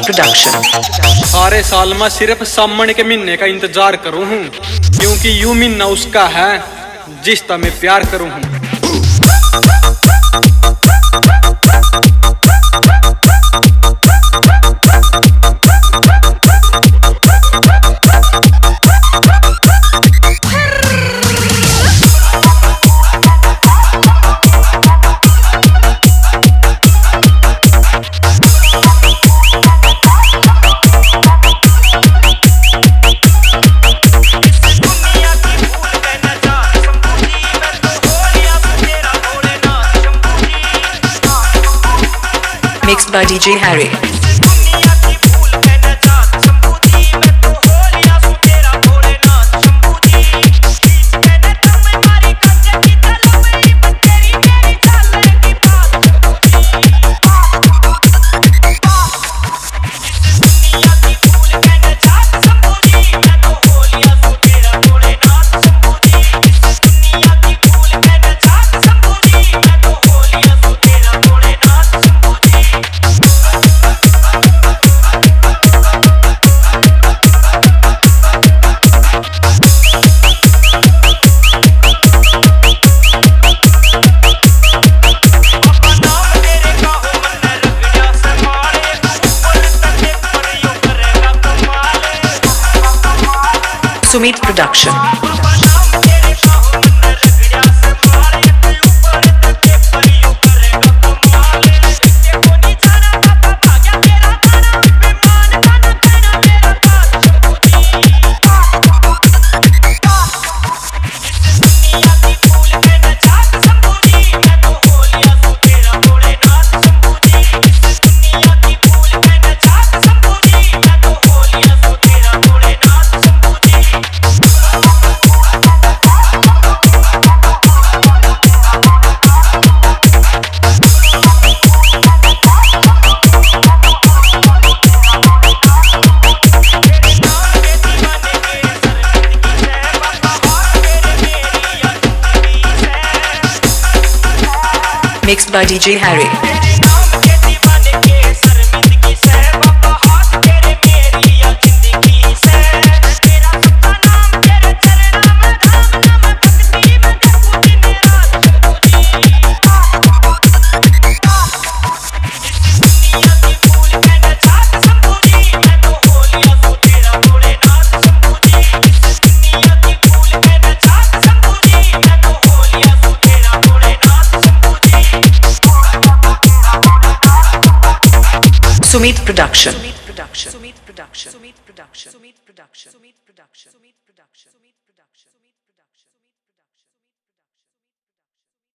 Production. सारे साल में सिर्फ सामने के महीने का इंतजार करूं हूं, क्योंकि यूं महीना उसका है जिसका मैं प्यार करूं हूं। Mixed by DJ Harry. Sumit Production. Mixed by DJ Harry. Sumit Production. Sumit Production. Sumit Production. Sumit Production. Sumit Production. Sumit Production. Sumit Production.